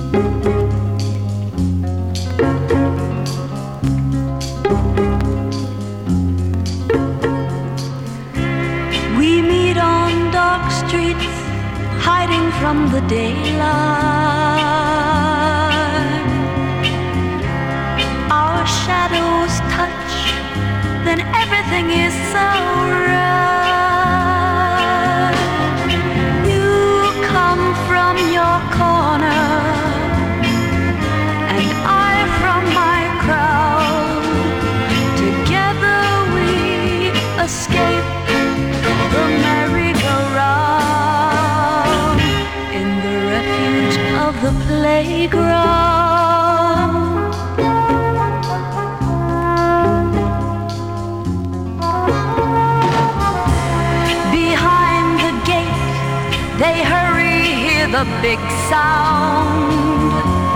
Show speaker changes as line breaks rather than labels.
We meet on dark streets, hiding from the daylight. Our shadows touch, then everything is so right. You come from your corner, and I from my crowd. Together we escape the merry-go-round in the refuge of the playground. Behind the gate they hurry, hear the big sound.